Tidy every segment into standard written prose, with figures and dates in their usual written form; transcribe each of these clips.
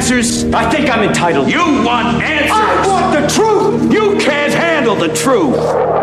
answers? I think I'm entitled. You want answers? I want the truth! You can't handle the truth!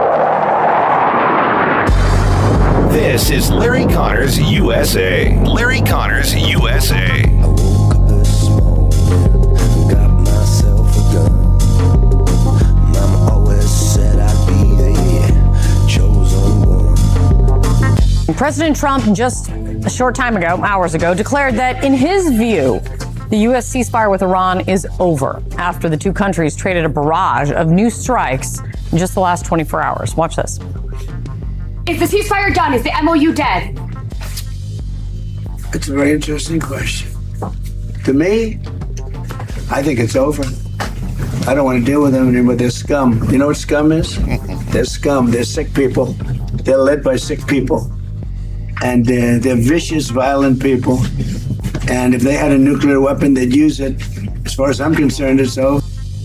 This is Larry Connors USA. Larry Connors USA. I woke up this morning, got myself a gun. Mama always said I'd be the chosen one. President Trump, just a short time ago, hours ago, declared that in his view, the U.S. ceasefire with Iran is over after the two countries traded a barrage of new strikes in just the last 24 hours. Watch this. Is the ceasefire done? Is the MOU dead? It's a very interesting question. To me, I think it's over. I don't want to deal with them anymore. They're scum. You know what scum is? They're scum. They're sick people. They're led by sick people. And they're vicious, violent people. And if they had a nuclear weapon, they'd use it. As far as I'm concerned, it's over.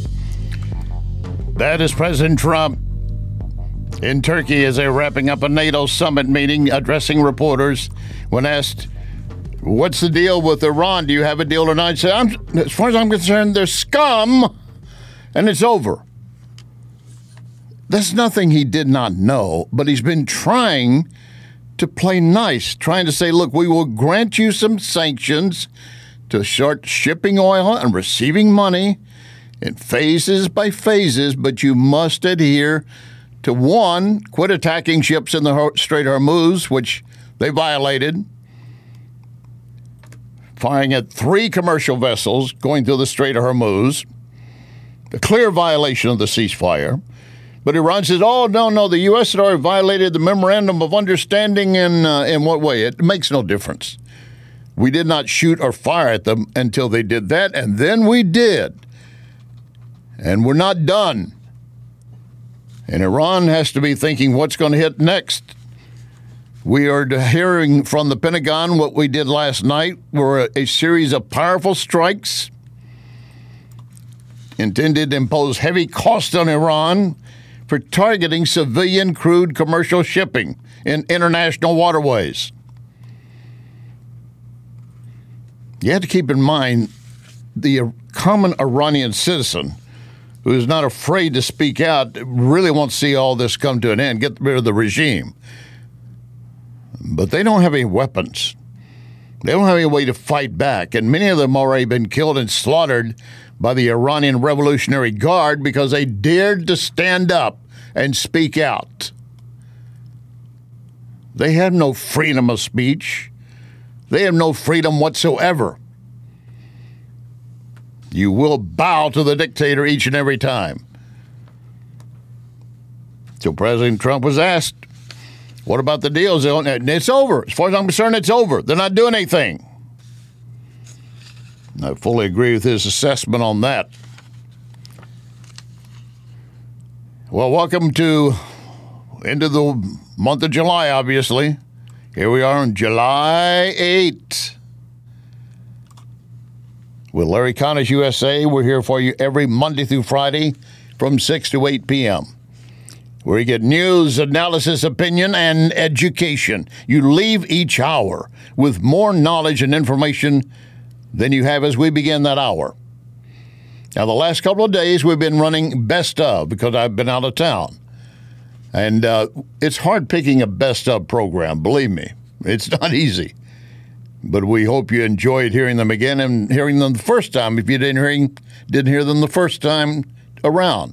That is President Trump in Turkey as they're wrapping up a NATO summit meeting, addressing reporters when asked, what's the deal with Iran? Do you have a deal or not? He said, as far as I'm concerned, they're scum, and it's over. That's nothing he did not know, but he's been trying to play nice, trying to say, look, we will grant you some sanctions to start shipping oil and receiving money in phases by phases, but you must adhere to one, quit attacking ships in the Strait of Hormuz, which they violated, firing at 3 commercial vessels going through the Strait of Hormuz, a clear violation of the ceasefire. But Iran says, oh, no, the U.S. had already violated the Memorandum of Understanding in what way? It makes no difference. We did not shoot or fire at them until they did that, and then we did. And we're not done. And Iran has to be thinking what's going to hit next. We are hearing from the Pentagon what we did last night were a series of powerful strikes intended to impose heavy costs on Iran for targeting civilian crude commercial shipping in international waterways. You have to keep in mind the common Iranian citizen who is not afraid to speak out, really wants to see all this come to an end, get rid of the regime. But they don't have any weapons. They don't have any way to fight back, and many of them have already been killed and slaughtered by the Iranian Revolutionary Guard because they dared to stand up and speak out. They have no freedom of speech. They have no freedom whatsoever. You will bow to the dictator each and every time. So President Trump was asked, what about the deals? It's over. As far as I'm concerned, it's over. They're not doing anything. I fully agree with his assessment on that. Well, welcome to into the month of July, obviously. Here we are on July 8th. With Larry Connors USA, we're here for you every Monday through Friday from 6 to 8 p.m. where you get news, analysis, opinion, and education. You leave each hour with more knowledge and information than you have as we begin that hour. Now, the last couple of days, we've been running best of because I've been out of town. And it's hard picking a best of program, believe me. It's not easy. But we hope you enjoyed hearing them again and hearing them the first time if you didn't hear them the first time around.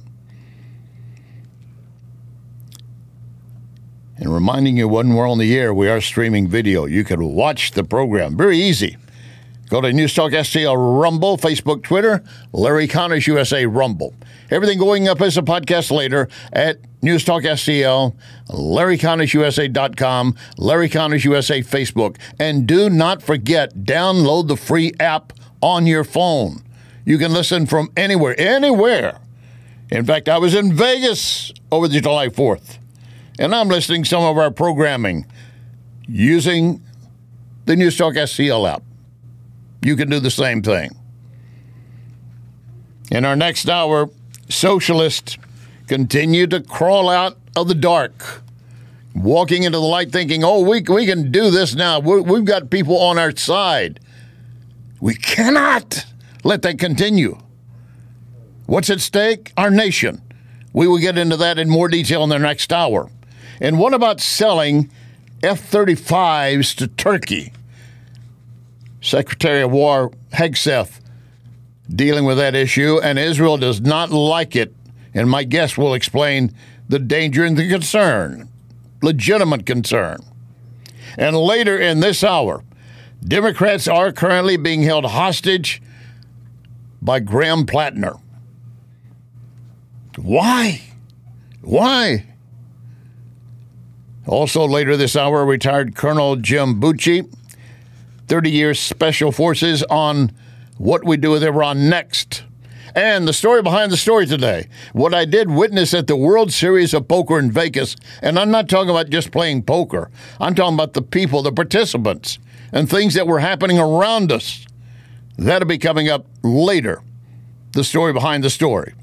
And reminding you when we're on the air, we are streaming video. You can watch the program. Very easy. Go to Newstalk STL Rumble, Facebook, Twitter, Larry Connors USA Rumble. Everything going up as a podcast later at Newstalk STL, LarryConnorsUSA.com, Larry Connors USA Facebook. And do not forget, download the free app on your phone. You can listen from anywhere. In fact, I was in Vegas over the July 4th, and I'm listening to some of our programming using the Newstalk STL app. You can do the same thing. In our next hour, socialists continue to crawl out of the dark, walking into the light thinking, oh, we can do this now. We've got people on our side. We cannot. let that continue. What's at stake? Our nation. We will get into that in more detail in the next hour. And what about selling F-35s to Turkey? Secretary of War Hegseth dealing with that issue, and Israel does not like it. And my guest will explain the danger and the concern, legitimate concern. And later in this hour, Democrats are currently being held hostage by Graham Plattner. Why? Why? Also later this hour, retired Colonel Jim Bucci, 30 years Special Forces, on what we do with Iran next. And the story behind the story today, what I did witness at the World Series of Poker in Vegas, and I'm not talking about just playing poker. I'm talking about the people, the participants, and things that were happening around us. That'll be coming up later, the story behind the story.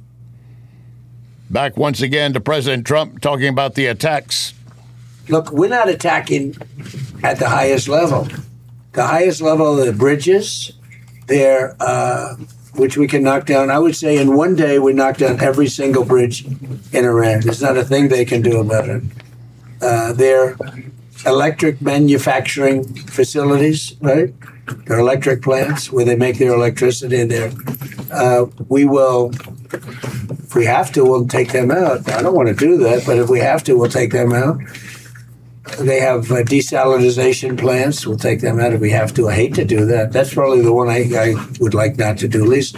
Back once again to President Trump talking about the attacks. Look, we're not attacking at the highest level. The highest level of the bridges, they're, which we can knock down. I would say in one day we knock down every single bridge in Iran. There's not a thing they can do about it. They're electric manufacturing facilities, right? They're electric plants where they make their electricity in there. We will, if we have to, we'll take them out. I don't want to do that, but if we have to, we'll take them out. They have desalinization plants. We'll take them out if we have to. I hate to do that. That's probably the one I would like not to do. At least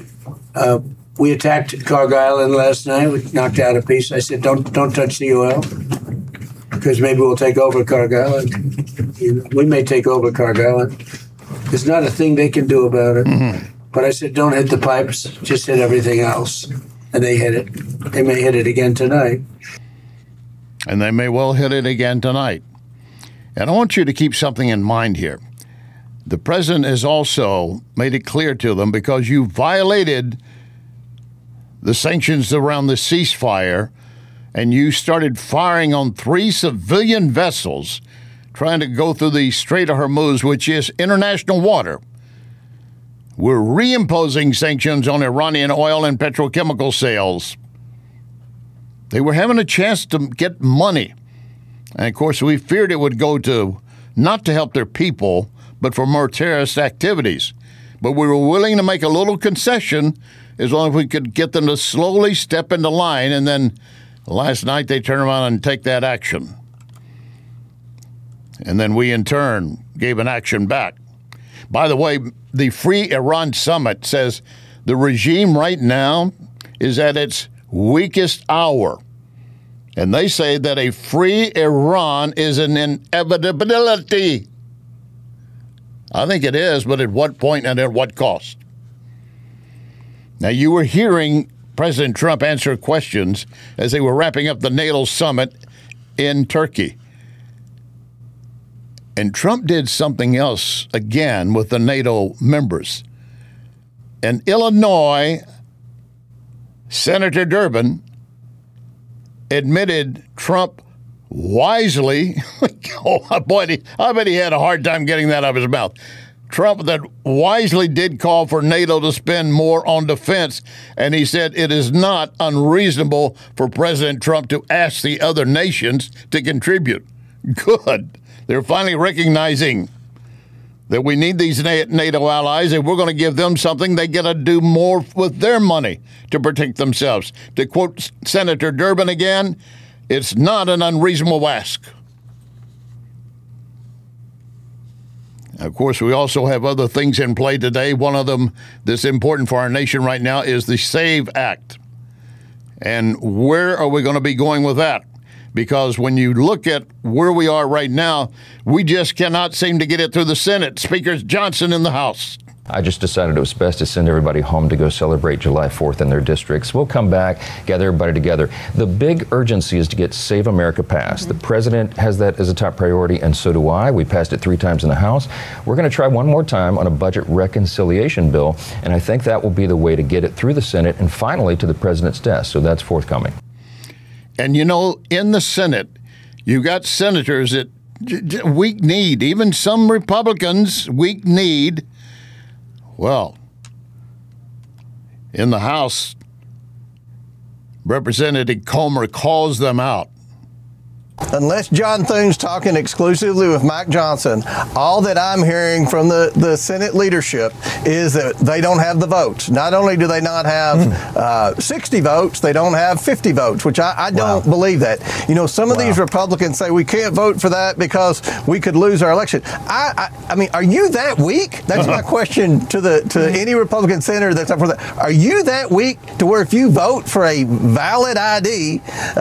we attacked Cargill Island last night. We knocked out a piece. I said, don't touch the oil because maybe we'll take over Cargill Island. We may take over Cargill Island. There's not a thing they can do about it. Mm-hmm. But I said, don't hit the pipes. Just hit everything else. And they hit it. They may hit it again tonight. And they may well hit it again tonight. And I want you to keep something in mind here. The president has also made it clear to them, because you violated the sanctions around the ceasefire and you started firing on 3 civilian vessels trying to go through the Strait of Hormuz, which is international water. We're reimposing sanctions on Iranian oil and petrochemical sales. They were having a chance to get money. And, of course, we feared it would go to not to help their people, but for more terrorist activities. But we were willing to make a little concession as long as we could get them to slowly step into line. And then last night they turned around and take that action. And then we, in turn, gave an action back. By the way, the Free Iran Summit says the regime right now is at its weakest hour. And they say that a free Iran is an inevitability. I think it is, but at what point and at what cost? Now, you were hearing President Trump answer questions as they were wrapping up the NATO summit in Turkey. And Trump did something else again with the NATO members. In Illinois, Senator Durbin admitted Trump wisely, oh boy, I bet he had a hard time getting that out of his mouth. Trump that wisely did call for NATO to spend more on defense, and he said it is not unreasonable for President Trump to ask the other nations to contribute. Good. They're finally recognizing that we need these NATO allies, and we're going to give them something. They got to do more with their money to protect themselves. To quote Senator Durbin again, it's not an unreasonable ask. Of course, we also have other things in play today. One of them that's important for our nation right now is the SAVE Act. And where are we going to be going with that? Because when you look at where we are right now, we just cannot seem to get it through the Senate. Speaker Johnson in the House. I just decided it was best to send everybody home to go celebrate July 4th in their districts. We'll come back, gather everybody together. The big urgency is to get Save America passed. The president has that as a top priority, and so do I. We passed it 3 times in the House. We're going to try one more time on a budget reconciliation bill, and I think that will be the way to get it through the Senate and finally to the president's desk. So that's forthcoming. And, you know, in the Senate, you got senators that weak need, even some Republicans, weak need. Well, In the House, Representative Comer calls them out. Unless John Thune's talking exclusively with Mike Johnson, all that I'm hearing from the Senate leadership is that they don't have the votes. Not only do they not have 60 votes, they don't have 50 votes, which I don't believe that. You know, some of these Republicans say we can't vote for that because we could lose our election. I mean, are you that weak? That's my question to any Republican senator that's up for that. Are you that weak to where if you vote for a valid ID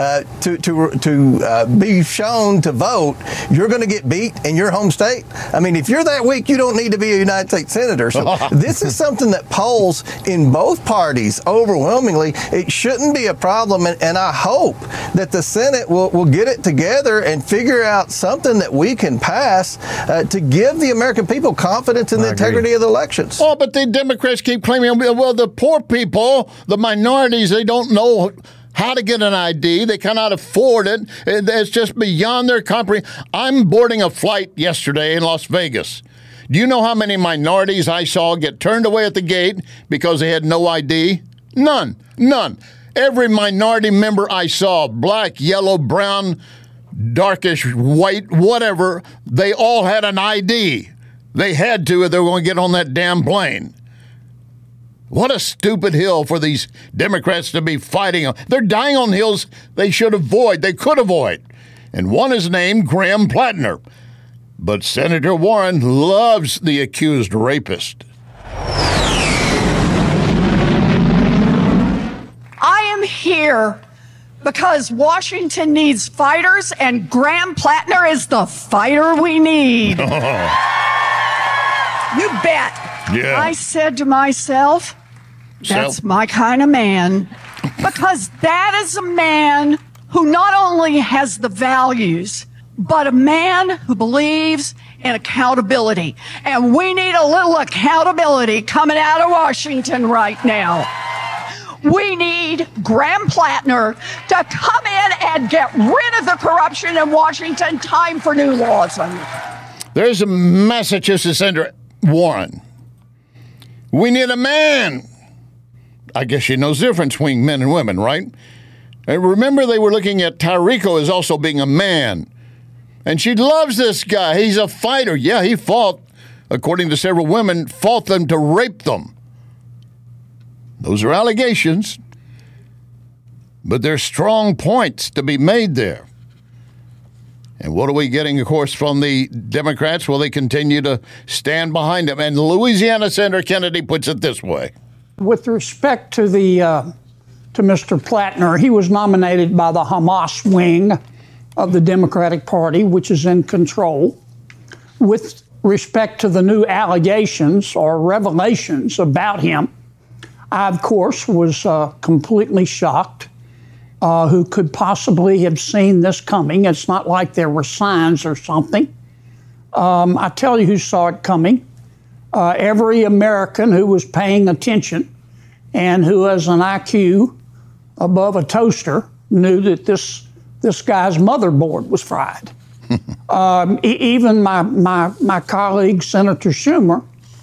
to be shown to vote, you're going to get beat in your home state? I mean, if you're that weak, you don't need to be a United States senator. So this is something that polls in both parties overwhelmingly. It shouldn't be a problem, and I hope that the Senate will get it together and figure out something that we can pass to give the American people confidence in the integrity of the elections. Oh, but the Democrats keep claiming, well, the poor people, the minorities, they don't know how to get an ID. They cannot afford it. It's just beyond their comprehension. I'm boarding a flight yesterday in Las Vegas. Do you know how many minorities I saw get turned away at the gate because they had no ID? None. Every minority member I saw, black, yellow, brown, darkish, white, whatever, they all had an ID. They had to if they were going to get on that damn plane. What a stupid hill for these Democrats to be fighting on. They're dying on hills they should avoid, they could avoid. And one is named Graham Plattner. But Senator Warren loves the accused rapist. I am here because Washington needs fighters, and Graham Plattner is the fighter we need. You bet. Yeah. I said to myself, that's my kind of man, because that is a man who not only has the values, but a man who believes in accountability. And we need a little accountability coming out of Washington right now. We need Graham Plattner to come in and get rid of the corruption in Washington. Time for new laws. There's a Massachusetts Senator Warren. We need a man. I guess she knows the difference between men and women, right? And remember, they were looking at Tarico as also being a man. And she loves this guy. He's a fighter. Yeah, he fought, according to several women, fought them to rape them. Those are allegations. But there's strong points to be made there. And what are we getting, of course, from the Democrats? Well, they continue to stand behind him. And Louisiana Senator Kennedy puts it this way. With respect to to Mr. Plattner, he was nominated by the Hamas wing of the Democratic Party, which is in control. With respect to the new allegations or revelations about him, I, of course, was completely shocked. Who could possibly have seen this coming? It's not like there were signs or something. I tell you who saw it coming. Every American who was paying attention and who has an IQ above a toaster knew that this guy's motherboard was fried. Even my colleague, Senator Schumer,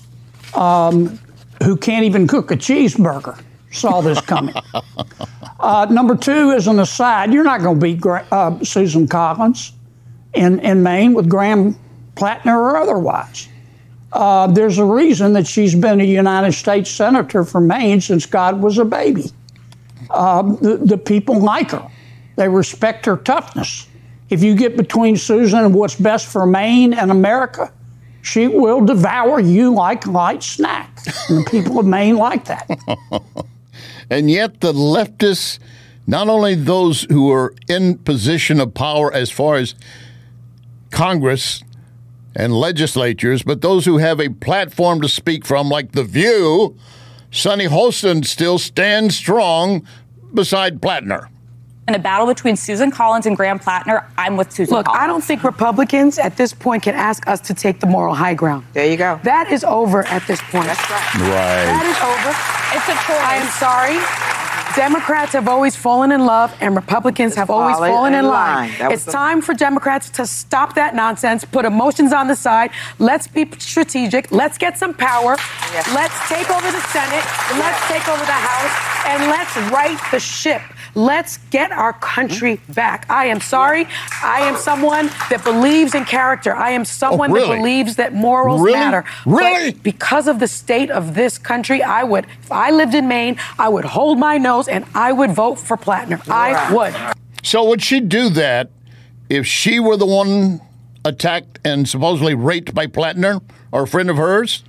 who can't even cook a cheeseburger, saw this coming. Number two, as an aside, you're not going to beat Susan Collins in Maine with Graham Plattner or otherwise. There's a reason that she's been a United States Senator for Maine since God was a baby. The people like her. They respect her toughness. If you get between Susan and what's best for Maine and America, she will devour you like a light snack. And the people of Maine like that. And yet the leftists, not only those who are in position of power as far as Congress and legislatures, but those who have a platform to speak from, like The View, Sonny Holston still stands strong beside Plattner. In a battle between Susan Collins and Graham Plattner, I'm with Susan Collins. I don't think Republicans at this point can ask us to take the moral high ground. There you go. That is over at this point. That's right. Right. That is over. It's a choice. I am sorry. Democrats have always fallen in love and Republicans have always fallen in line. It's time for Democrats to stop that nonsense, put emotions on the side. Let's be strategic. Let's get some power. Yes. Let's take over the Senate. Let's take over the House. And let's right the ship. Let's get our country back. I am sorry. I am someone that believes in character. I am someone that believes that morals matter. Really? But because of the state of this country, if I lived in Maine, I would hold my nose and I would vote for Plattner. I would. So would she do that if she were the one attacked and supposedly raped by Plattner or a friend of hers?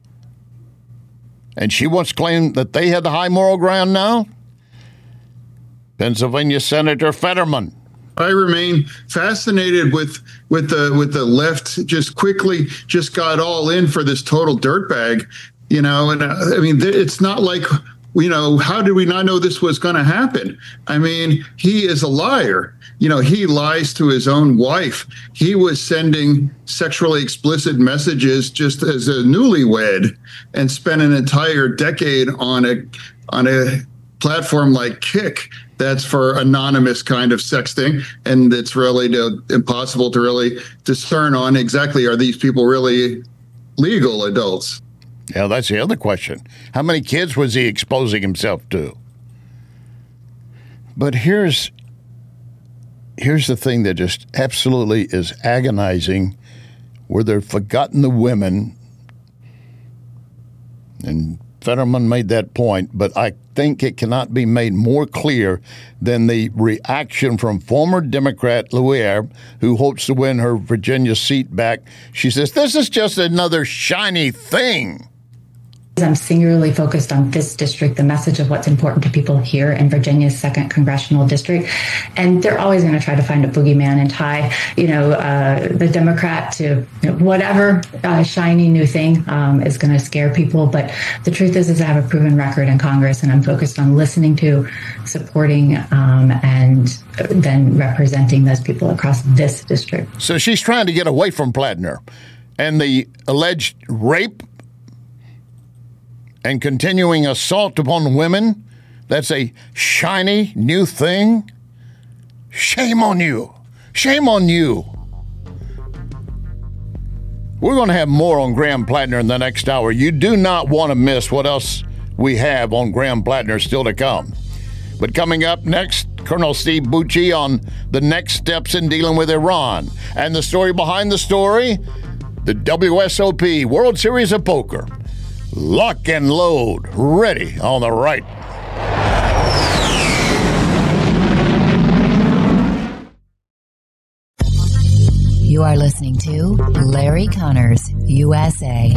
And she once claimed that they had the high moral ground now? Pennsylvania Senator Fetterman. I remain fascinated with the left just quickly just got all in for this total dirtbag, and I mean, it's not like, how did we not know this was going to happen? I mean, he is a liar. He lies to his own wife. He was sending sexually explicit messages just as a newlywed and spent an entire decade on a platform like Kick that's for anonymous kind of sexting, and it's really impossible to really discern on exactly, are these people really legal adults? Yeah, that's the other question. How many kids was he exposing himself to? But here's the thing that just absolutely is agonizing, where they've forgotten the women, and Fetterman made that point, but I think it cannot be made more clear than the reaction from former Democrat Loyer, who hopes to win her Virginia seat back. She says, this is just another shiny thing. I'm singularly focused on this district, the message of what's important to people here in Virginia's 2nd congressional district. And they're always going to try to find a boogeyman and tie, the Democrat to whatever shiny new thing is going to scare people. But the truth is I have a proven record in Congress, and I'm focused on listening to, supporting, and then representing those people across this district. So she's trying to get away from Plattner and the alleged rape and continuing assault upon women. That's a shiny new thing. Shame on you. Shame on you. We're going to have more on Graham Plattner in the next hour. You do not want to miss what else we have on Graham Plattner still to come. But coming up next, Colonel Steve Bucci on the next steps in dealing with Iran. And the story behind the story, the WSOP World Series of Poker. Lock and load, ready on the right. You are listening to Larry Connors, USA.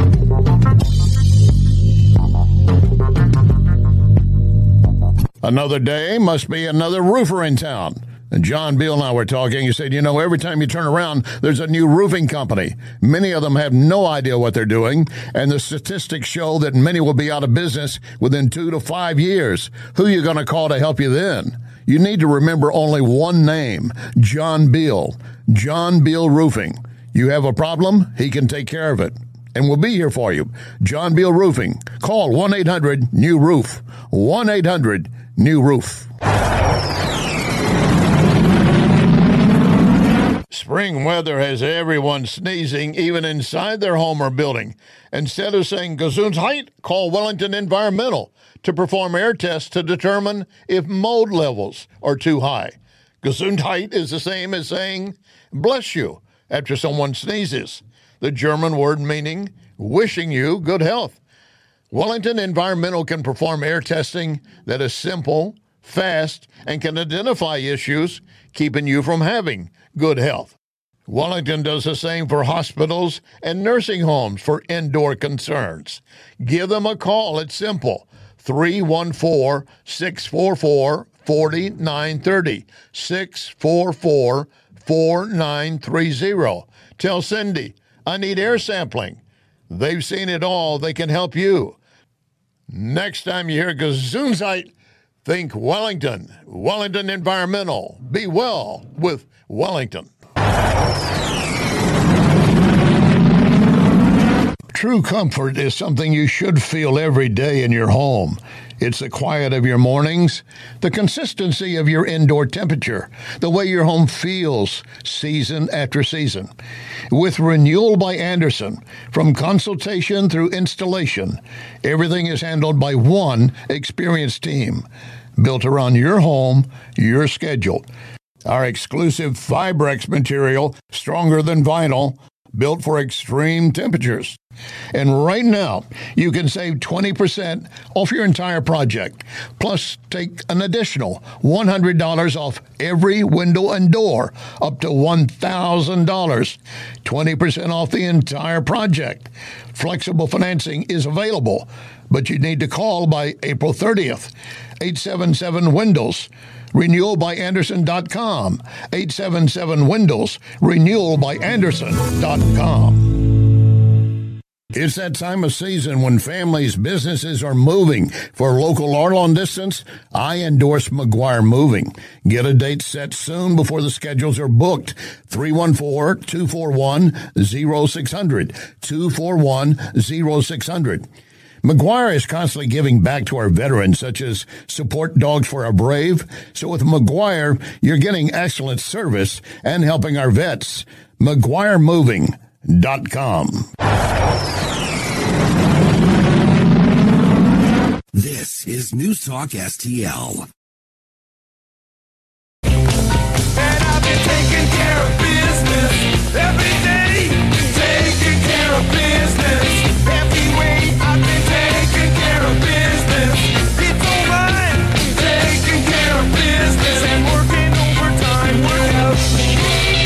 Another day must be another roofer in town. And John Beal and I were talking. He said, every time you turn around, there's a new roofing company. Many of them have no idea what they're doing. And the statistics show that many will be out of business within 2 to 5 years. Who are you going to call to help you then? You need to remember only one name, John Beal. John Beal Roofing. You have a problem, he can take care of it. And we'll be here for you. John Beal Roofing. Call 1-800-NEW-ROOF. 1-800-NEW-ROOF. Spring weather has everyone sneezing, even inside their home or building. Instead of saying Gesundheit, call Wellington Environmental to perform air tests to determine if mold levels are too high. Gesundheit is the same as saying bless you after someone sneezes, the German word meaning wishing you good health. Wellington Environmental can perform air testing that is simple, fast, and can identify issues keeping you from having good health. Wellington does the same for hospitals and nursing homes for indoor concerns. Give them a call. It's simple. 314-644-4930. 644-4930. Tell Cindy, I need air sampling. They've seen it all. They can help you. Next time you hear Gesundheit, think Wellington. Wellington Environmental. Be well with Wellington. True comfort is something you should feel every day in your home. It's the quiet of your mornings, the consistency of your indoor temperature, the way your home feels season after season. With Renewal by Andersen, from consultation through installation, everything is handled by one experienced team, built around your home, your schedule. Our exclusive Fibrex material, stronger than vinyl, built for extreme temperatures. And right now, you can save 20% off your entire project. Plus, take an additional $100 off every window and door, up to $1,000. 20% off the entire project. Flexible financing is available, but you need to call by April 30th. 877-WINDOWS. RenewalByAndersen.com. 877-WINDOWS. RenewalByAndersen.com. It's that time of season when families, businesses are moving. For local or long distance, I endorse McGuire Moving. Get a date set soon before the schedules are booked. 314-241-0600. 241-0600. McGuire is constantly giving back to our veterans, such as Support Dogs for Our Brave. So with McGuire, you're getting excellent service and helping our vets. McGuireMoving.com. This is News Talk STL. And I've been taking care of business every day. Taking care of business every way. I've been taking care of business. It's alright. Taking care of business and working overtime will help me.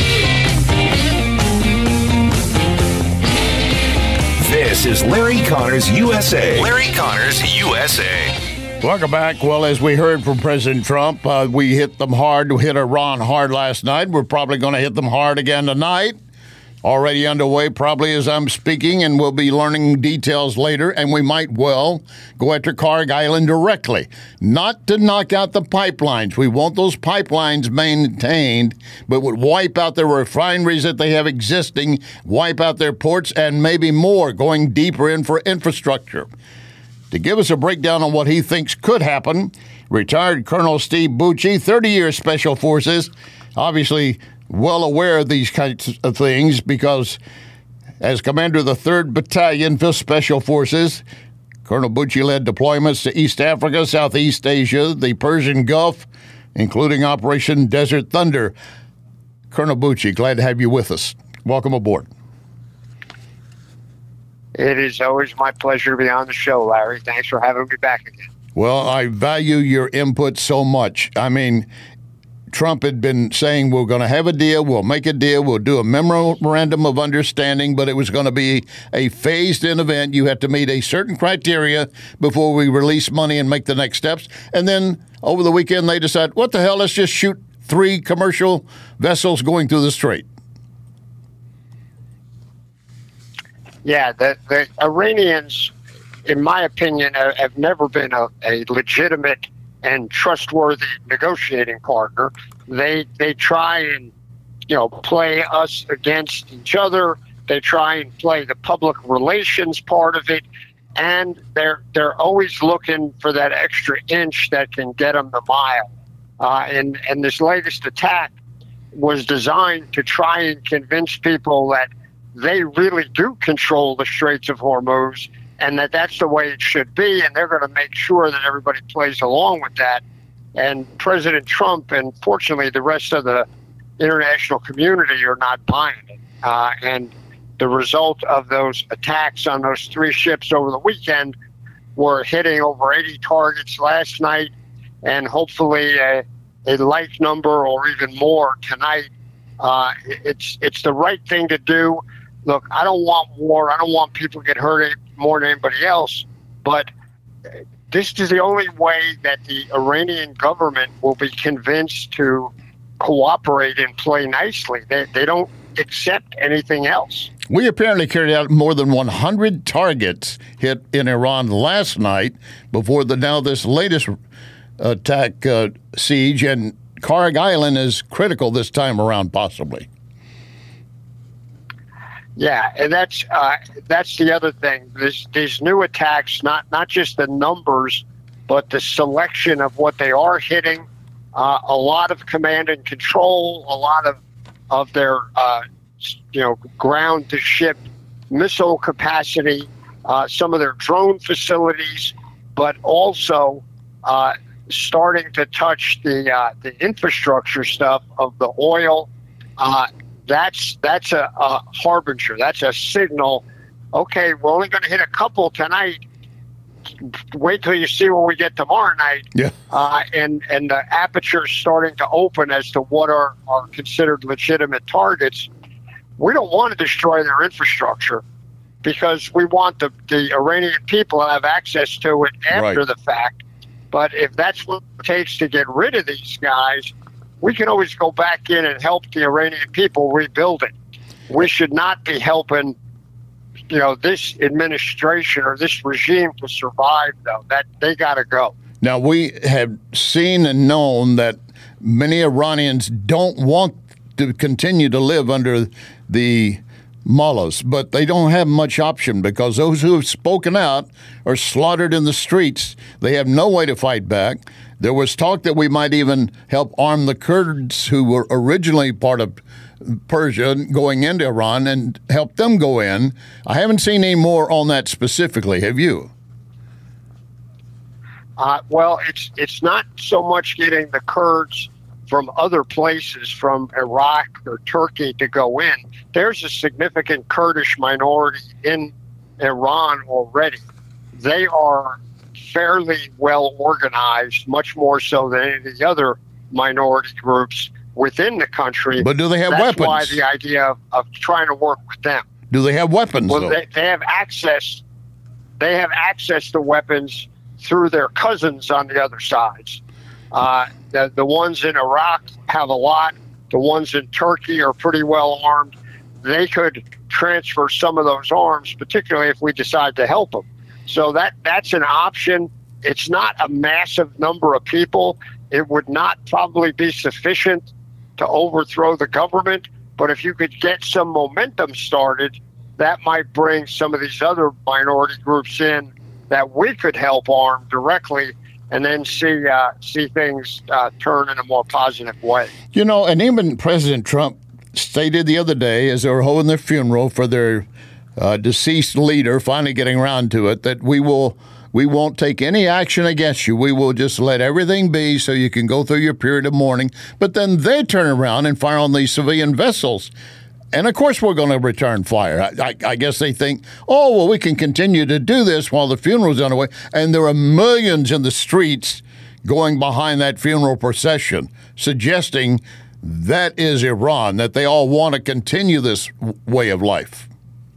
This is Larry Connors USA. Larry Connors USA. Welcome back. Well, as we heard from President Trump, we hit them hard. We hit Iran hard last night. We're probably going to hit them hard again tonight. Already underway, probably as I'm speaking, and we'll be learning details later. And we might well go after Kharg Island directly, not to knock out the pipelines. We want those pipelines maintained, but would wipe out the refineries that they have existing, wipe out their ports, and maybe more, going deeper in for infrastructure. To give us a breakdown on what he thinks could happen, retired Colonel Steve Bucci, 30-year Special Forces, obviously well aware of these kinds of things because as commander of the 3rd Battalion, 5th Special Forces, Colonel Bucci led deployments to East Africa, Southeast Asia, the Persian Gulf, including Operation Desert Thunder. Colonel Bucci, glad to have you with us. Welcome aboard. It is always my pleasure to be on the show, Larry. Thanks for having me back again. Well, I value your input so much. I mean, Trump had been saying we're going to have a deal, we'll make a deal, we'll do a memorandum of understanding, but it was going to be a phased-in event. You had to meet a certain criteria before we release money and make the next steps. And then over the weekend, they decided, what the hell, let's just shoot 3 commercial vessels going through the strait. Yeah, the Iranians, in my opinion, have never been a legitimate and trustworthy negotiating partner. They try and, play us against each other. They try and play the public relations part of it, and they're always looking for that extra inch that can get them the mile. And this latest attack was designed to try and convince people that they really do control the Straits of Hormuz and that's the way it should be, and they're going to make sure that everybody plays along with that. And President Trump and fortunately the rest of the international community are not buying it. And the result of those attacks on those 3 ships over the weekend were hitting over 80 targets last night, and hopefully a like number or even more tonight. It's the right thing to do. Look, I don't want war. I don't want people to get hurt more than anybody else. But this is the only way that the Iranian government will be convinced to cooperate and play nicely. They don't accept anything else. We apparently carried out more than 100 targets hit in Iran last night before this latest attack siege, and Kharg Island is critical this time around, possibly. Yeah, and that's the other thing. These new attacks, not just the numbers, but the selection of what they are hitting. A lot of command and control, a lot of their ground to ship missile capacity, some of their drone facilities, but also starting to touch the infrastructure stuff of the oil. That's a harbinger. That's a signal. Okay, we're only going to hit a couple tonight. Wait till you see what we get tomorrow night. Yeah. And the aperture's starting to open as to what are considered legitimate targets. We don't want to destroy their infrastructure because we want the Iranian people to have access to it after the fact. But if that's what it takes to get rid of these guys, we can always go back in and help the Iranian people rebuild it. We should not be helping, this administration or this regime to survive, though. That they got to go. Now, we have seen and known that many Iranians don't want to continue to live under the mullahs, but they don't have much option because those who have spoken out are slaughtered in the streets. They have no way to fight back. There was talk that we might even help arm the Kurds who were originally part of Persia going into Iran and help them go in. I haven't seen any more on that specifically. Have you? Well, it's not so much getting the Kurds from other places, from Iraq or Turkey, to go in. There's a significant Kurdish minority in Iran already. They are fairly well organized, much more so than any of the other minority groups within the country. But do they have weapons? That's weapons? why the idea of trying to work with them. Do they have weapons? Well, though? they have access. They have access to weapons through their cousins on the other sides. The ones in Iraq have a lot. The ones in Turkey are pretty well armed. They could transfer some of those arms, particularly if we decide to help them. So that's an option. It's not a massive number of people. It would not probably be sufficient to overthrow the government. But if you could get some momentum started, that might bring some of these other minority groups in that we could help arm directly, and then see things turn in a more positive way. And even President Trump stated the other day, as they were holding their funeral for their deceased leader, finally getting around to it, that we won't take any action against you. We will just let everything be so you can go through your period of mourning. But then they turn around and fire on these civilian vessels. And, of course, we're going to return fire. I guess they think, we can continue to do this while the funeral's underway. And there are millions in the streets going behind that funeral procession, suggesting that is Iran, that they all want to continue this way of life.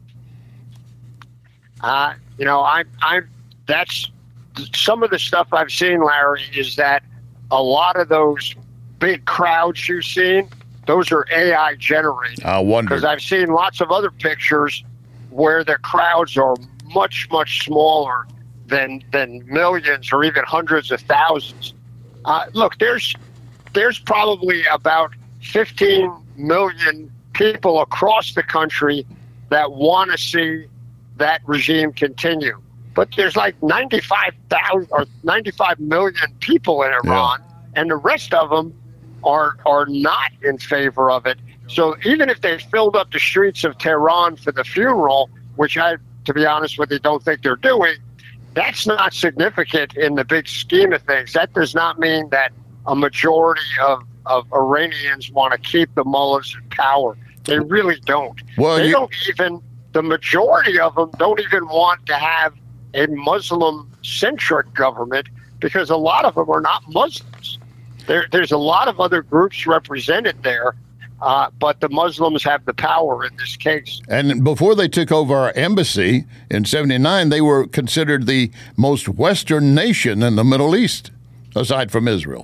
That's some of the stuff I've seen, Larry, is that a lot of those big crowds you've seen, those are AI generated. I wonder. Because I've seen lots of other pictures where the crowds are much, much smaller than millions or even hundreds of thousands. Look, there's probably about 15 million people across the country that want to see that regime continue. But there's like 95,000 or 95 million people in Iran, and the rest of them are not in favor of it. So even if they filled up the streets of Tehran for the funeral, which I, to be honest with you, don't think they're doing, that's not significant in the big scheme of things. That does not mean that a majority of Iranians want to keep the mullahs in power. They really don't. The majority of them don't even want to have a Muslim-centric government because a lot of them are not Muslims. There's a lot of other groups represented there, but the Muslims have the power in this case. And before they took over our embassy in 1979, they were considered the most Western nation in the Middle East, aside from Israel.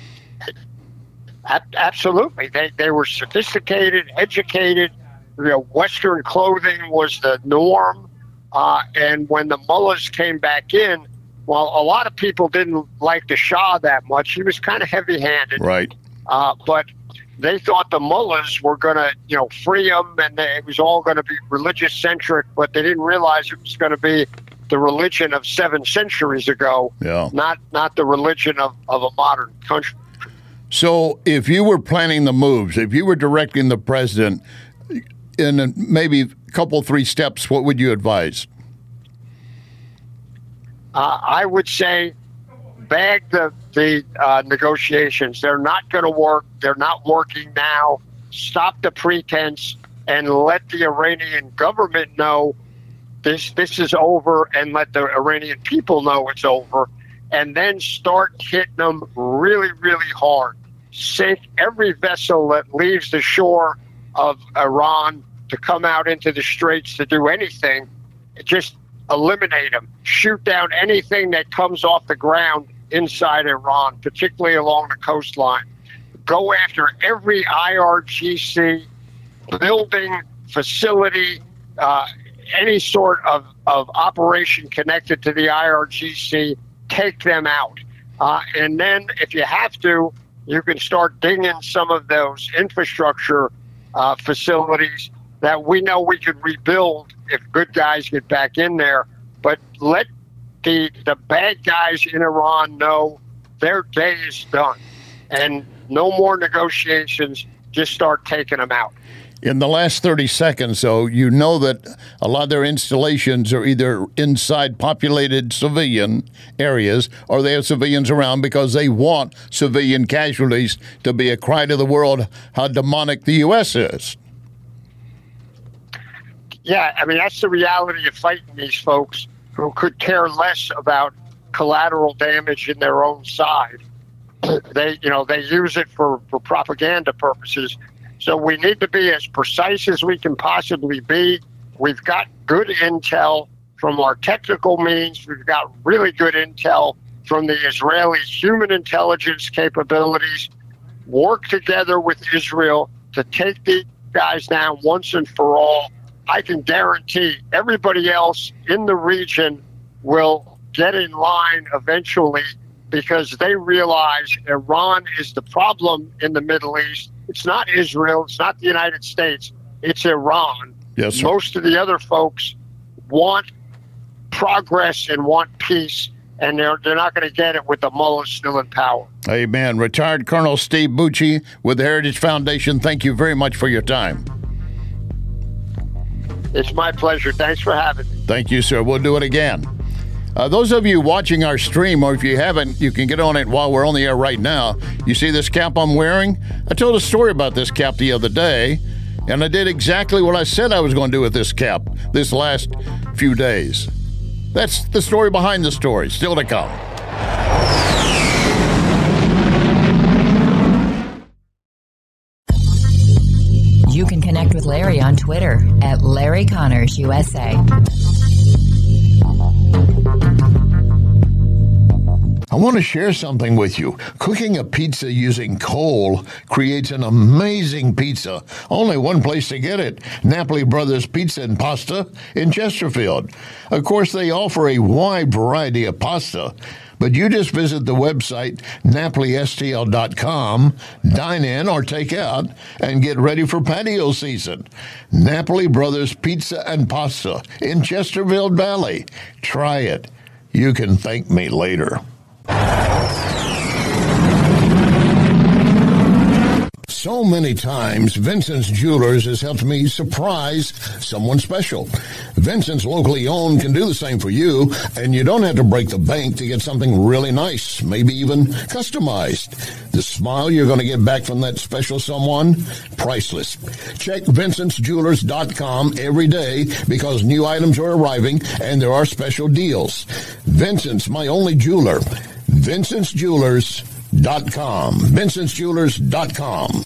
Absolutely. They were sophisticated, educated. Western clothing was the norm. And when the mullahs came back in, well, a lot of people didn't like the Shah that much. He was kind of heavy-handed. Right. But they thought the mullahs were going to, free them, and it was all going to be religious-centric, but they didn't realize it was going to be the religion of 7 centuries ago, not the religion of a modern country. So if you were planning the moves, if you were directing the president in maybe a couple, 3 steps, what would you advise? I would say bag the negotiations. They're not going to work. They're not working now. Stop the pretense and let the Iranian government know this is over, and let the Iranian people know it's over, and then start hitting them really, really hard. Sink every vessel that leaves the shore of Iran to come out into the straits to do anything. Just eliminate them. Shoot down anything that comes off the ground inside Iran, particularly along the coastline. Go after every IRGC building, facility, any sort of operation connected to the IRGC. Take them out. And then if you have to, you can start dinging some of those infrastructure facilities that we know we could rebuild if good guys get back in there. But let the bad guys in Iran know their day is done, and no more negotiations. Just start taking them out. In the last 30 seconds, though, you know that a lot of their installations are either inside populated civilian areas or they have civilians around because they want civilian casualties to be a cry to the world how demonic the U.S. is. Yeah, I mean, that's the reality of fighting these folks who could care less about collateral damage in their own side. They use it for propaganda purposes. So we need to be as precise as we can possibly be. We've got good intel from our technical means. We've got really good intel from the Israeli human intelligence capabilities. Work together with Israel to take these guys down once and for all. I can guarantee everybody else in the region will get in line eventually, because they realize Iran is the problem in the Middle East. It's not Israel. It's not the United States. It's Iran. Yes, sir. Most of the other folks want progress and want peace, and they're not going to get it with the mullahs still in power. Amen. Retired Colonel Steve Bucci with the Heritage Foundation, thank you very much for your time. It's my pleasure. Thanks for having me. Thank you, sir. We'll do it again. Those of you watching our stream, or if you haven't, you can get on it while we're on the air right now. You see this cap I'm wearing? I told a story about this cap the other day, and I did exactly what I said I was going to do with this cap this last few days. That's the story behind the story. Still to come. You can connect with Larry on Twitter at Larry Connors USA. I want to share something with you. Cooking a pizza using coal creates an amazing pizza. Only one place to get it, Napoli Brothers Pizza and Pasta in Chesterfield. Of course, they offer a wide variety of pasta, but you just visit the website napolistl.com, dine in or take out, and get ready for patio season. Napoli Brothers Pizza and Pasta in Chesterfield Valley. Try it. You can thank me later. So many times, Vincent's Jewelers has helped me surprise someone special. Vincent's, locally owned, can do the same for you, and you don't have to break the bank to get something really nice, maybe even customized. The smile you're going to get back from that special someone, priceless. Check VincentsJewelers.com every day because new items are arriving and there are special deals. Vincent's, my only jeweler. VincentsJewelers.com. VincentsJewelers.com.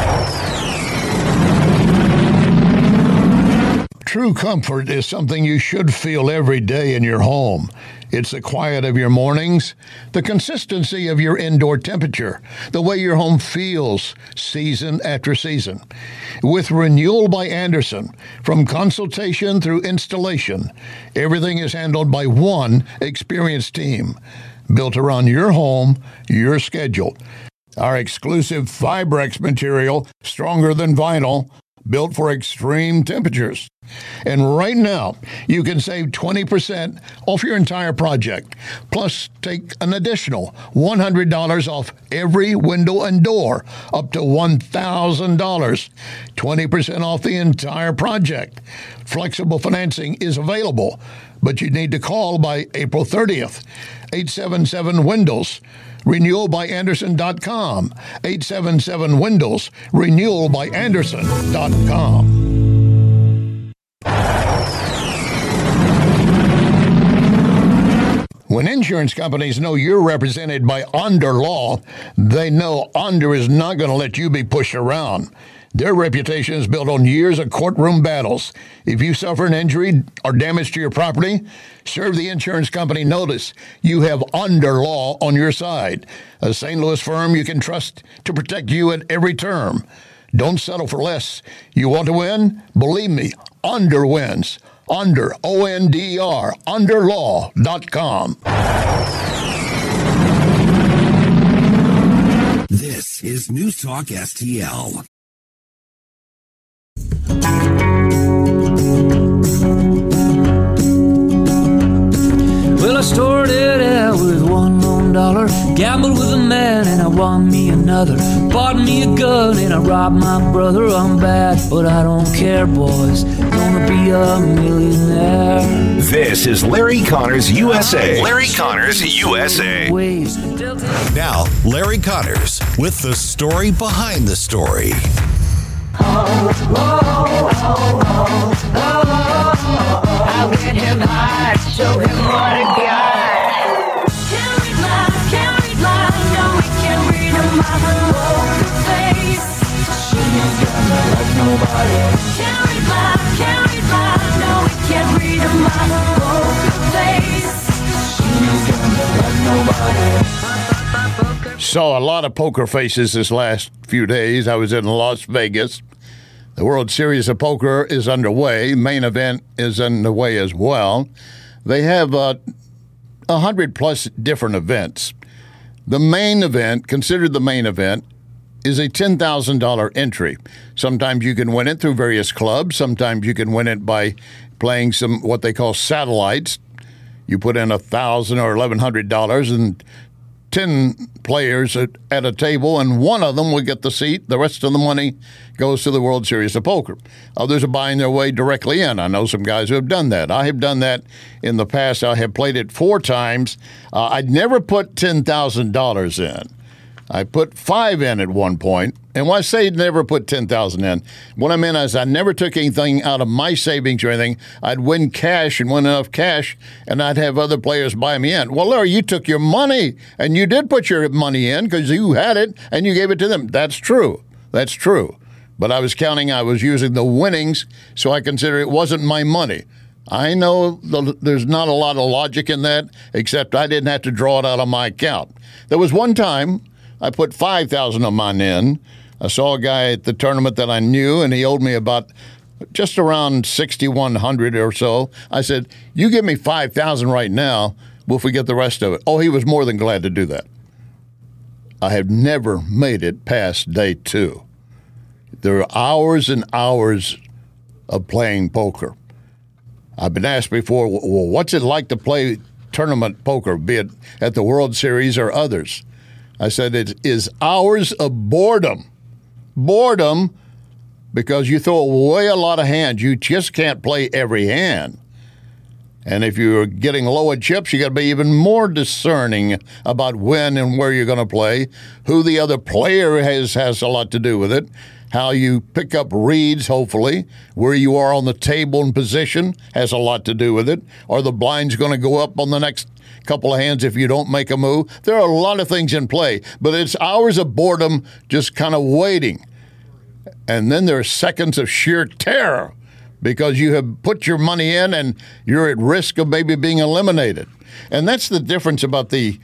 True comfort is something you should feel every day in your home. It's the quiet of your mornings, the consistency of your indoor temperature, the way your home feels season after season. With Renewal by Andersen, from consultation through installation, everything is handled by one experienced team, built around your home, your schedule. Our exclusive Fibrex material, stronger than vinyl, built for extreme temperatures. And right now, you can save 20% off your entire project. Plus, take an additional $100 off every window and door, up to $1,000. 20% off the entire project. Flexible financing is available, but you need to call by April 30th. 877-WINDOWS. RenewalByAnderson.com. 877-WINDOWS. RenewalByAnderson.com. When insurance companies know you're represented by Onder Law, they know Onder is not going to let you be pushed around. Their reputation is built on years of courtroom battles. If you suffer an injury or damage to your property, serve the insurance company notice. You have Onder Law on your side, a St. Louis firm you can trust to protect you at every term. Don't settle for less. You want to win? Believe me, Onder wins. Onder, O-N-D-E-R, underlaw.com. This is News Talk STL. Well, I started out with $1 lone dollar, gambled with a man and I won me another, bought me a gun and I robbed my brother. I'm bad, but I don't care, boys. Gonna be a millionaire. This is Larry Connors USA. Larry Connors USA. Now, Larry Connors with the story behind the story. I went him high, show him what I got. Can't read mine, no, we can't read him my poker face. She ain't gonna love nobody. Can't read mine, no, we can't read him my poker face. She ain't gonna love nobody. Saw a lot of poker faces this last few days. I was in Las Vegas. The World Series of Poker is underway. Main event is underway as well. They have 100-plus different events. The main event, considered the main event, is a $10,000 entry. Sometimes you can win it through various clubs. Sometimes you can win it by playing some what they call satellites. You put in $1,000 or $1,100 and 10 players at a table, and one of them will get the seat. The rest of the money goes to the World Series of Poker. Others are buying their way directly in. I know some guys who have done that. I have done that in the past. I have played it 4 times. I'd never put $10,000 in. I put 5 in at one point. And when I say never put $10,000 in, what I meant is I never took anything out of my savings or anything. I'd win cash and win enough cash, and I'd have other players buy me in. Well, Larry, you took your money, and you did put your money in because you had it, and you gave it to them. That's true. That's true. But I was using the winnings, so I consider it wasn't my money. I know there's not a lot of logic in that, except I didn't have to draw it out of my account. There was one time I put $5,000 of mine in. I saw a guy at the tournament that I knew, and he owed me about just around $6,100 or so. I said, you give me $5,000 right now, we'll forget the rest of it. Oh, he was more than glad to do that. I have never made it past day 2. There are hours and hours of playing poker. I've been asked before, well, what's it like to play tournament poker, be it at the World Series or others? I said it is hours of boredom. Boredom because you throw away a lot of hands. You just can't play every hand. And if you're getting low at chips, you got to be even more discerning about when and where you're going to play. Who the other player has a lot to do with it. How you pick up reads, hopefully. Where you are on the table and position has a lot to do with it. Are the blinds going to go up on the next couple of hands if you don't make a move? There are a lot of things in play, but it's hours of boredom just kind of waiting. And then there are seconds of sheer terror because you have put your money in and you're at risk of maybe being eliminated. And that's the difference about the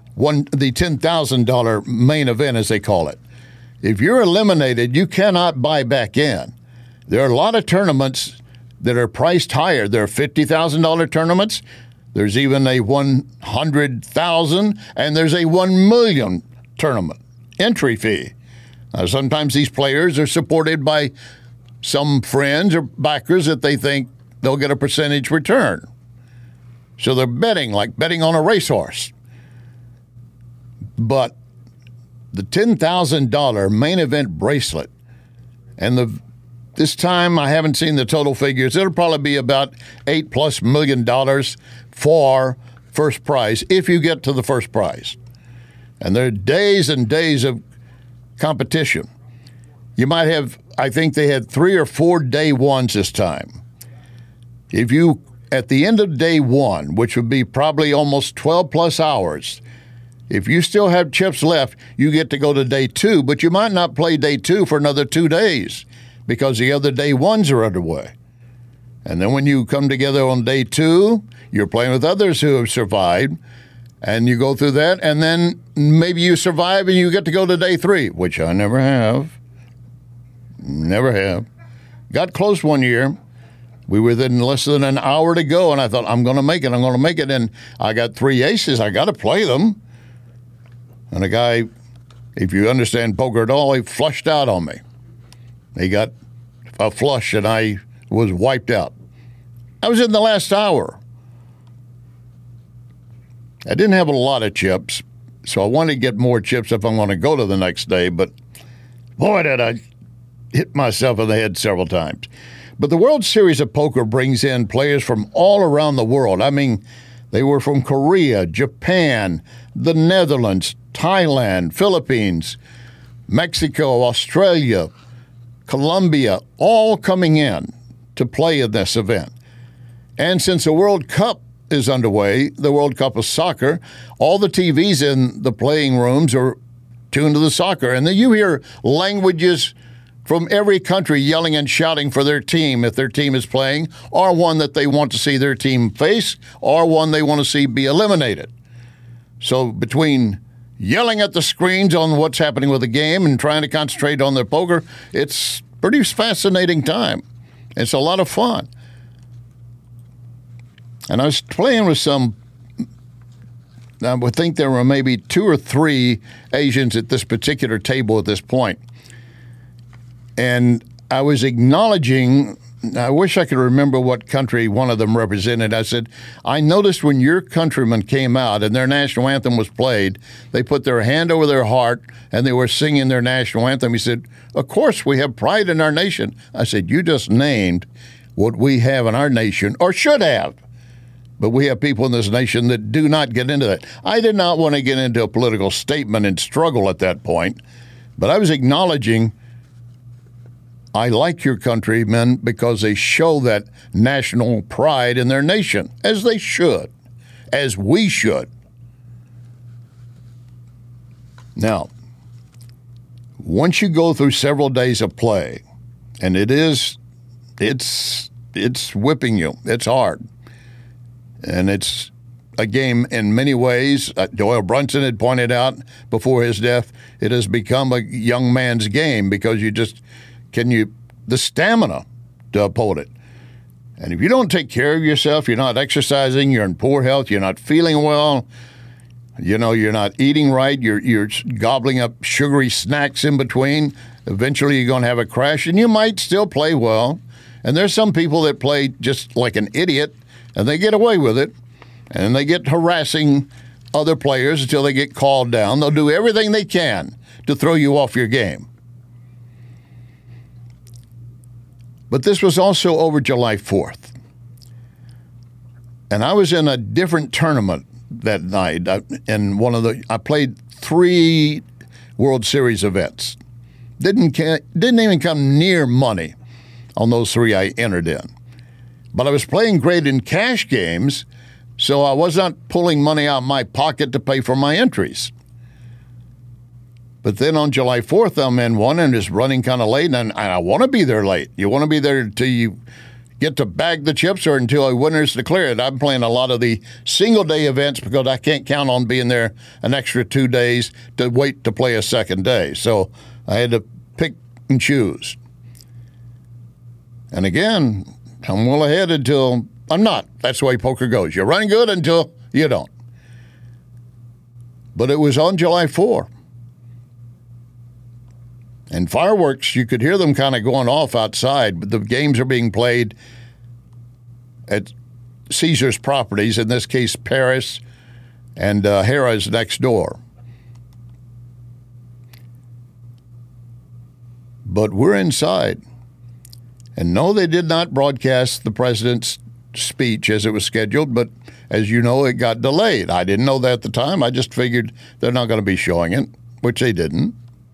$10,000 main event, as they call it. If you're eliminated, you cannot buy back in. There are a lot of tournaments that are priced higher. There are $50,000 tournaments. There's even a $100,000, and there's a $1 million tournament entry fee. Sometimes these players are supported by some friends or backers that they think they'll get a percentage return. So they're betting, like betting on a racehorse. But the $10,000 main event bracelet, and this time I haven't seen the total figures. It'll probably be about $8+ million for first prize if you get to the first prize. And there are days and days of competition. You might have, I think they had 3 or 4 day ones this time. If you, at the end of day one, which would be probably almost 12 plus hours, if you still have chips left, you get to go to day 2, but you might not play day 2 for another 2 days because the other day ones are underway. And then when you come together on day 2, you're playing with others who have survived, and you go through that, and then maybe you survive and you get to go to day 3, which I never have. Never have. Got close one year. We were within less than an hour to go, and I thought, I'm going to make it. And I got 3 aces. I got to play them. And a guy, if you understand poker at all, he flushed out on me. He got a flush, and I was wiped out. I was in the last hour. I didn't have a lot of chips, so I wanted to get more chips if I'm going to go to the next day. But boy, did I hit myself in the head several times. But the World Series of Poker brings in players from all around the world. I mean, they were from Korea, Japan, the Netherlands, Thailand, Philippines, Mexico, Australia, Colombia, all coming in to play in this event. And since the World Cup is underway, the World Cup of Soccer, all the TVs in the playing rooms are tuned to the soccer. And then you hear languages from every country yelling and shouting for their team if their team is playing, or one that they want to see their team face, or one they want to see be eliminated. So between yelling at the screens on what's happening with the game and trying to concentrate on their poker, it's a pretty fascinating time. It's a lot of fun. And I was playing with I would think there were maybe 2 or 3 Asians at this particular table at this point. And I was acknowledging, I wish I could remember what country one of them represented. I said, I noticed when your countrymen came out and their national anthem was played, they put their hand over their heart and they were singing their national anthem. He said, of course, we have pride in our nation. I said, you just named what we have in our nation, or should have. But we have people in this nation that do not get into that. I did not want to get into a political statement and struggle at that point, but I was acknowledging I like your countrymen because they show that national pride in their nation, as they should, as we should. Now, once you go through several days of play, and it's whipping you, it's hard. And it's a game in many ways. Doyle Brunson had pointed out before his death, it has become a young man's game because the stamina to uphold it. And if you don't take care of yourself, you're not exercising, you're in poor health, you're not feeling well, you're not eating right, you're gobbling up sugary snacks in between, eventually you're going to have a crash, and you might still play well. And there's some people that play just like an idiot, and they get away with it, and they get harassing other players until they get called down. They'll do everything they can to throw you off your game. But this was also over July 4th. And I was in a different tournament that night. I played 3 World Series events. Didn't even come near money on those 3 I entered in. But I was playing great in cash games, so I was not pulling money out of my pocket to pay for my entries. But then on July 4th, I'm in one and it's running kind of late, and I want to be there late. You want to be there until you get to bag the chips or until a winner's declared. I'm playing a lot of the single-day events because I can't count on being there an extra 2 days to wait to play a second day. So I had to pick and choose. And again, I'm well ahead until I'm not. That's the way poker goes. You're running good until you don't. But it was on July 4. And fireworks, you could hear them kind of going off outside, but the games are being played at Caesars properties, in this case Paris and Harrah's next door. But we're inside. And no, they did not broadcast the president's speech as it was scheduled, but as you know, it got delayed. I didn't know that at the time. I just figured they're not going to be showing it, which they didn't.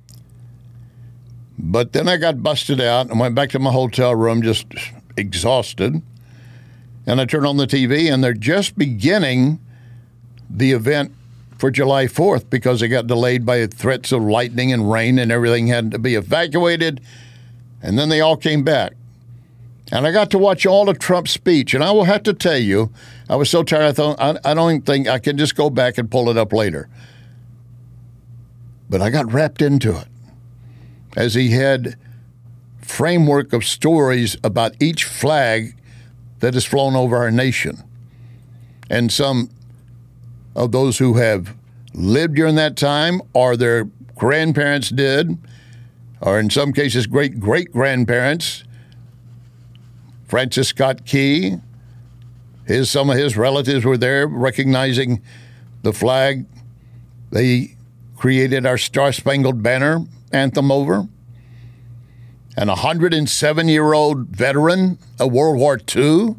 But then I got busted out and went back to my hotel room just exhausted. And I turned on the TV, and they're just beginning the event for July 4th because it got delayed by threats of lightning and rain, and everything had to be evacuated. And then they all came back. And I got to watch all of Trump's speech. And I will have to tell you, I was so tired, I don't even think I can just go back and pull it up later. But I got wrapped into it as he had framework of stories about each flag that has flown over our nation. And some of those who have lived during that time, or their grandparents did, or in some cases great-great-grandparents. Francis Scott Key, some of his relatives were there recognizing the flag they created our Star-Spangled Banner anthem over. An 107-year-old veteran of World War II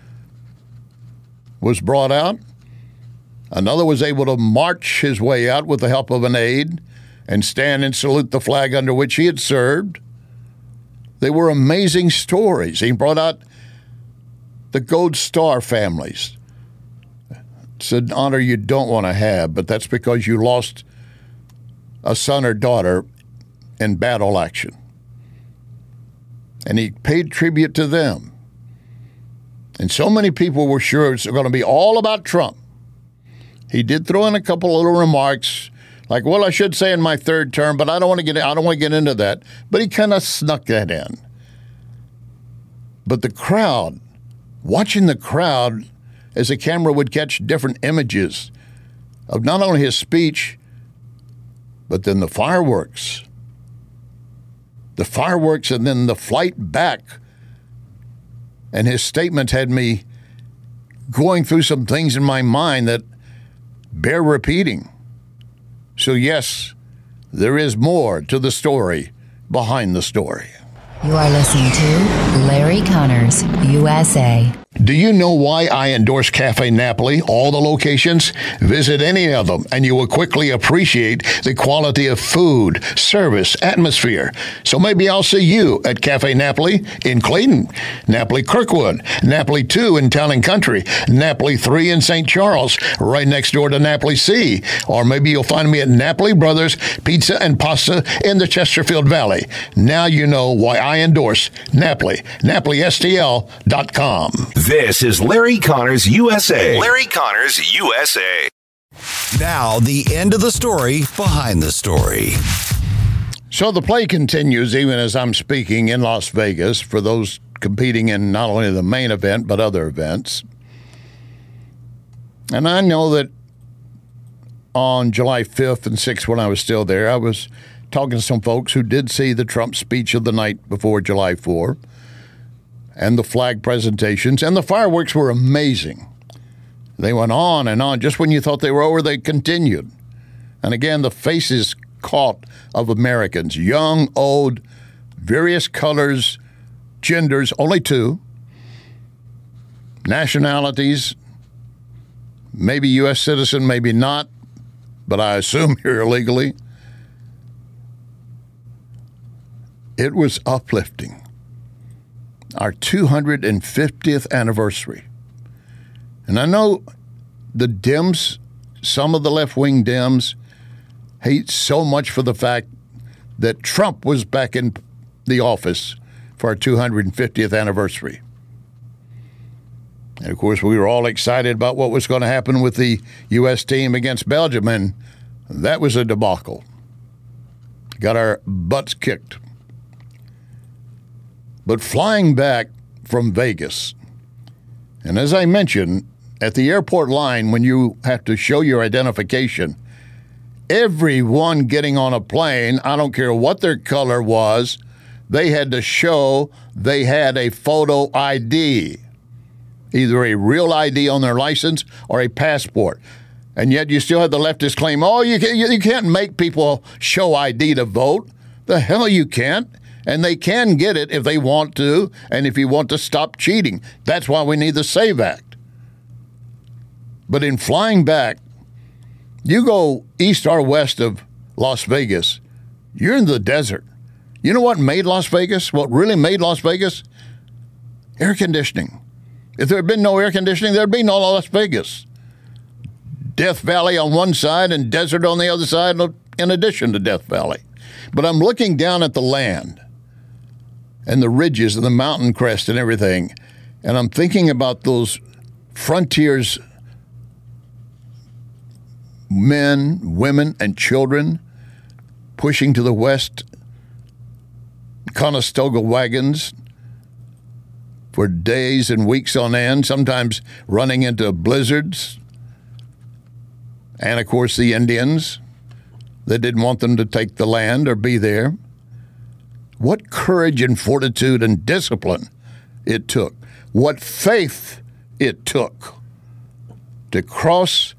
was brought out. Another was able to march his way out with the help of an aide and stand and salute the flag under which he had served. They were amazing stories. He brought out the Gold Star families. It's an honor you don't want to have, but that's because you lost a son or daughter in battle action. And he paid tribute to them. And so many people were sure it's going to be all about Trump. He did throw in a couple little remarks, like, well, I should say in my third term, but I don't want to get into that. But he kind of snuck that in. But the crowd, watching the crowd as the camera would catch different images of not only his speech, but then the fireworks. The fireworks and then the flight back. And his statement had me going through some things in my mind that bear repeating. So yes, there is more to the story behind the story. You are listening to Larry Connors, USA. Do you know why I endorse Cafe Napoli, all the locations? Visit any of them, and you will quickly appreciate the quality of food, service, atmosphere. So maybe I'll see you at Cafe Napoli in Clayton, Napoli Kirkwood, Napoli 2 in Town and Country, Napoli 3 in St. Charles, right next door to Napoli C. Or maybe you'll find me at Napoli Brothers Pizza and Pasta in the Chesterfield Valley. Now you know why I endorse Napoli, NapoliSTL.com. This is Larry Connors USA. Larry Connors USA. Now, the end of the story behind the story. So the play continues even as I'm speaking in Las Vegas for those competing in not only the main event but other events. And I know that on July 5th and 6th when I was still there, I was talking to some folks who did see the Trump speech of the night before July 4th. And the flag presentations, and the fireworks were amazing. They went on and on. Just when you thought they were over, they continued. And again, the faces caught of Americans, young, old, various colors, genders, only two, nationalities, maybe U.S. citizen, maybe not, but I assume here illegally. It was uplifting. Our 250th anniversary. And I know the Dems, some of the left-wing Dems, hate so much for the fact that Trump was back in the office for our 250th anniversary. And, of course, we were all excited about what was going to happen with the U.S. team against Belgium, and that was a debacle. Got our butts kicked. But flying back from Vegas, and as I mentioned, at the airport line, when you have to show your identification, everyone getting on a plane, I don't care what their color was, they had to show they had a photo ID, either a real ID on their license or a passport. And yet you still have the leftists claim, oh, you can't make people show ID to vote. The hell you can't. And they can get it if they want to, and if you want to stop cheating. That's why we need the SAVE Act. But in flying back, you go east or west of Las Vegas, you're in the desert. You know what made Las Vegas? What really made Las Vegas? Air conditioning. If there had been no air conditioning, there'd be no Las Vegas. Death Valley on one side and desert on the other side, in addition to Death Valley. But I'm looking down at the land and the ridges and the mountain crest and everything, and I'm thinking about those frontiers, men, women, and children pushing to the west, Conestoga wagons for days and weeks on end, sometimes running into blizzards. And, of course, the Indians that didn't want them to take the land or be there. What courage and fortitude and discipline it took. What faith it took to cross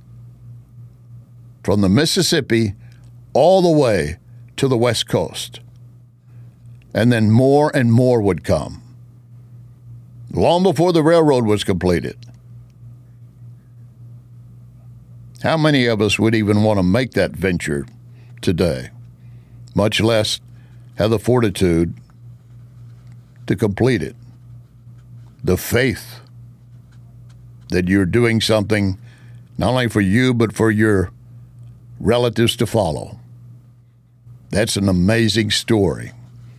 from the Mississippi all the way to the West Coast. And then more and more would come, long before the railroad was completed. How many of us would even want to make that venture today, much less have the fortitude to complete it? The faith that you're doing something not only for you, but for your relatives to follow. That's an amazing story.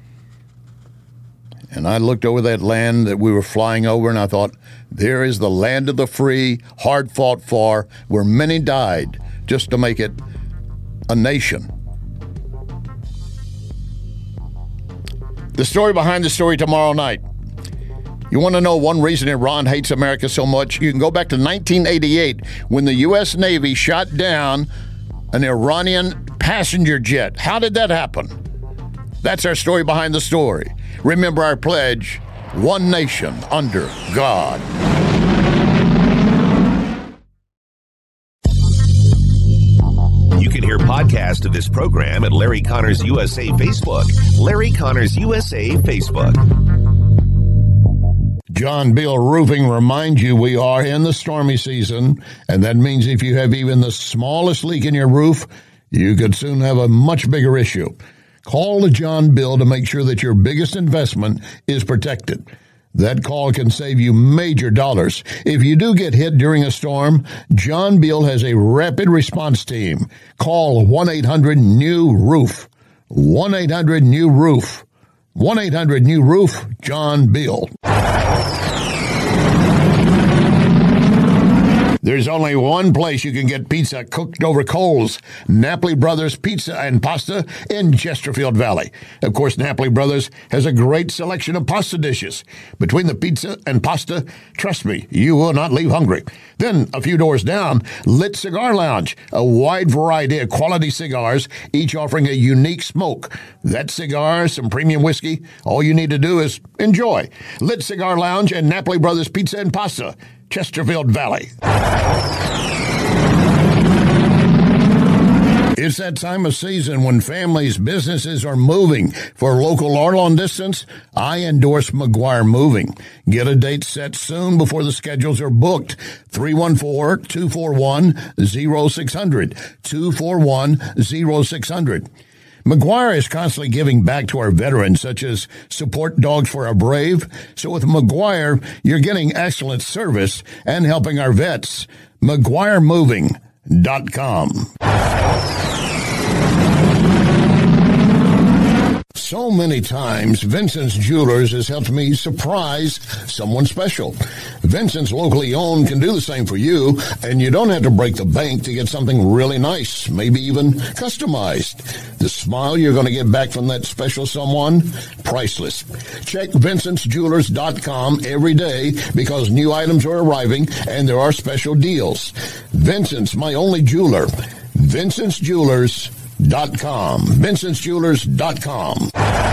And I looked over that land that we were flying over, and I thought, there is the land of the free, hard fought for, where many died just to make it a nation. The story behind the story tomorrow night. You want to know one reason Iran hates America so much? You can go back to 1988 when the U.S. Navy shot down an Iranian passenger jet. How did that happen? That's our story behind the story. Remember our pledge, one nation under God. You can hear podcasts of this program at Larry Connors USA Facebook. Larry Connors USA Facebook. John Bill Roofing reminds you we are in the stormy season, and that means if you have even the smallest leak in your roof, you could soon have a much bigger issue. Call John Bill to make sure that your biggest investment is protected. That call can save you major dollars. If you do get hit during a storm, John Bill has a rapid response team. Call 1-800-NEW-ROOF. 1-800-NEW-ROOF. 1-800-NEW-ROOF, John Bill. There's only one place you can get pizza cooked over coals. Napoli Brothers Pizza and Pasta in Chesterfield Valley. Of course, Napoli Brothers has a great selection of pasta dishes. Between the pizza and pasta, trust me, you will not leave hungry. Then, a few doors down, Lit Cigar Lounge. A wide variety of quality cigars, each offering a unique smoke. That cigar, some premium whiskey, all you need to do is enjoy. Lit Cigar Lounge and Napoli Brothers Pizza and Pasta, Chesterfield Valley. It's that time of season when families, businesses are moving. For local or long distance, I endorse McGuire Moving. Get a date set soon before the schedules are booked. 314-241-0600. 241-0600. McGuire is constantly giving back to our veterans, such as Support Dogs for Our Brave. So with McGuire, you're getting excellent service and helping our vets. McGuireMoving.com. So many times, Vincent's Jewelers has helped me surprise someone special. Vincent's locally owned can do the same for you, and you don't have to break the bank to get something really nice, maybe even customized. The smile you're going to get back from that special someone, priceless. Check VincentsJewelers.com every day because new items are arriving and there are special deals. Vincent's, my only jeweler. VincentsJewelers.com. VincentsJewelers.com.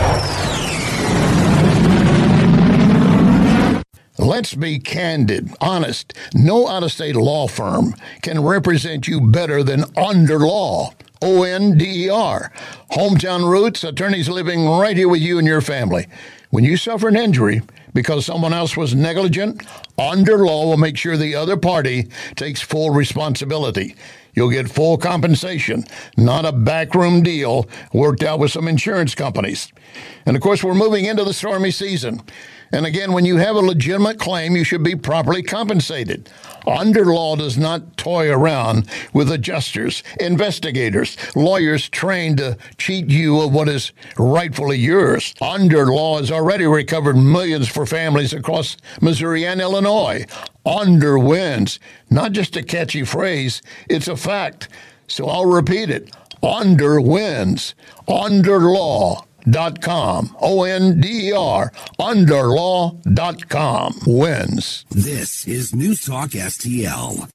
Let's be candid, honest. No out-of-state law firm can represent you better than Onder Law. ONDER. Hometown roots, attorneys living right here with you and your family. When you suffer an injury because someone else was negligent, Onder Law will make sure the other party takes full responsibility. You'll get full compensation, not a backroom deal worked out with some insurance companies. And of course, we're moving into the stormy season. And again, when you have a legitimate claim, you should be properly compensated. Onder Law does not toy around with adjusters, investigators, lawyers trained to cheat you of what is rightfully yours. Onder Law has already recovered millions for families across Missouri and Illinois. Onder wins. Not just a catchy phrase, it's a fact. So I'll repeat it. Onder wins. OnderLaw.com. ONDER. Onderlaw.com. Wins. This is News Talk STL.